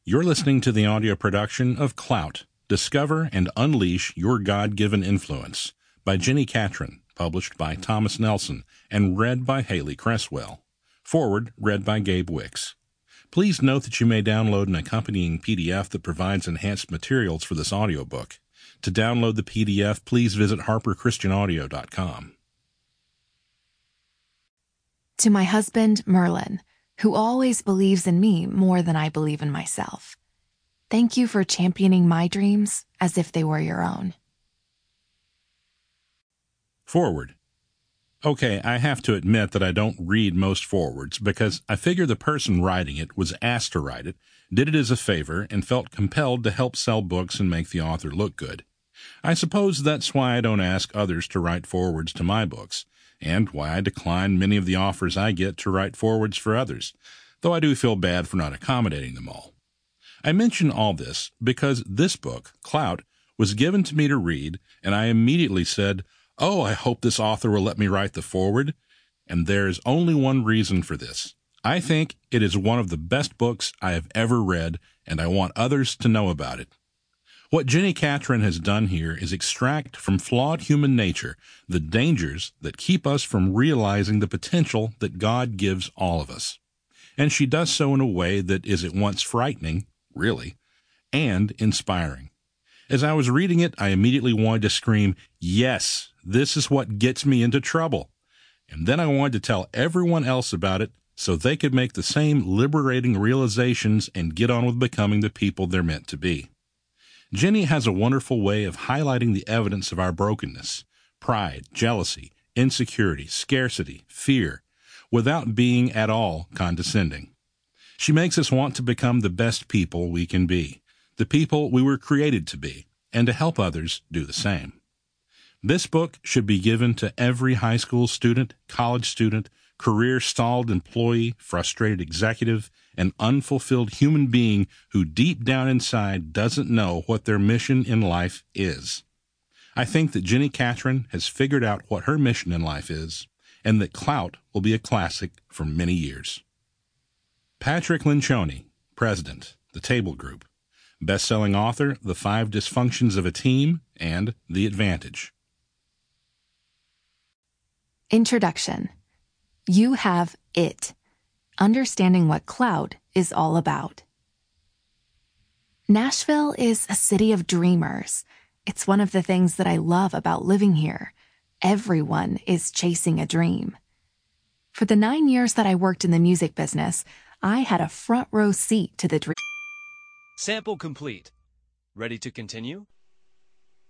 You're listening to the audio production of Clout, Discover and Unleash Your God-Given Influence by Jenny Catron, published by Thomas Nelson and read by Haley Cresswell. Forward, read by Gabe Wicks. Please note that you may download an accompanying PDF that provides enhanced materials for this audiobook. To download the PDF, please visit harperchristianaudio.com. To my husband, Merlin, who always believes in me more than I believe in myself. Thank you for championing my dreams as if they were your own. Forward. Okay, I have to admit that I don't read most forwards because I figure the person writing it was asked to write it, did it as a favor, and felt compelled to help sell books and make the author look good. I suppose that's why I don't ask others to write forwards to my books, and why I decline many of the offers I get to write forwards for others, though I do feel bad for not accommodating them all. I mention all this because this book, Clout, was given to me to read, and I immediately said, "Oh, I hope this author will let me write the foreword." And there is only one reason for this. I think it is one of the best books I have ever read, and I want others to know about it. What Jenny Catron has done here is extract from flawed human nature the dangers that keep us from realizing the potential that God gives all of us. And she does so in a way that is at once frightening, really, and inspiring. As I was reading it, I immediately wanted to scream, "Yes, this is what gets me into trouble." And then I wanted to tell everyone else about it so they could make the same liberating realizations and get on with becoming the people they're meant to be. Jenny has a wonderful way of highlighting the evidence of our brokenness, pride, jealousy, insecurity, scarcity, fear, without being at all condescending. She makes us want to become the best people we can be, the people we were created to be, and to help others do the same. This book should be given to every high school student, college student, career-stalled employee, frustrated executive, and unfulfilled human being who deep down inside doesn't know what their mission in life is. I think that Jenny Catron has figured out what her mission in life is, and that Clout will be a classic for many years. Patrick Lencioni, President, The Table Group, best-selling author, The 5 Dysfunctions of a Team, and The Advantage. Introduction. You have it. Understanding what Clout is all about. Nashville is a city of dreamers. It's one of the things that I love about living here. Everyone is chasing a dream. For the 9 years that I worked in the music business, I had a front row seat to the dream. Sample complete. Ready to continue?